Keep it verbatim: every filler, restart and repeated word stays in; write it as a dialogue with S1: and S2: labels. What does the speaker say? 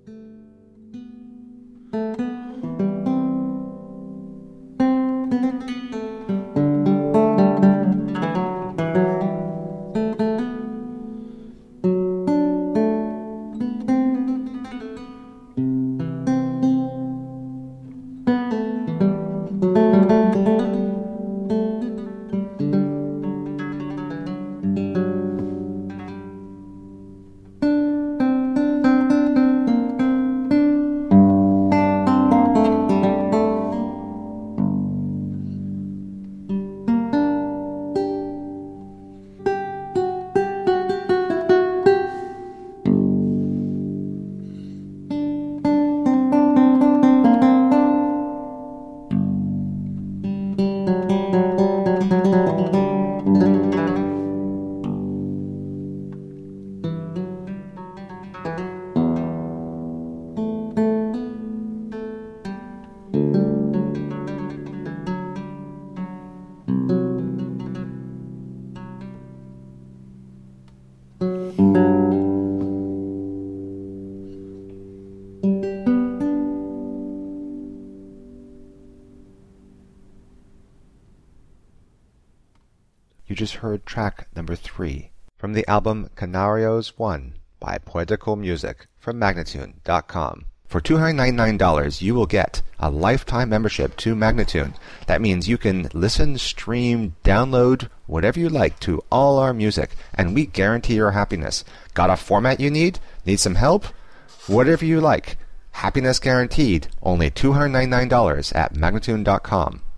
S1: You just heard track number three from the album Canarios one by Poetical Music from Magnatune dot com. For two hundred ninety-nine dollars, you will get a lifetime membership to Magnatune. That means you can listen, stream, download, whatever you like to all our music, and we guarantee your happiness. Got a format you need? Need some help? Whatever you like. Happiness guaranteed. Only two hundred ninety-nine dollars at Magnatune dot com.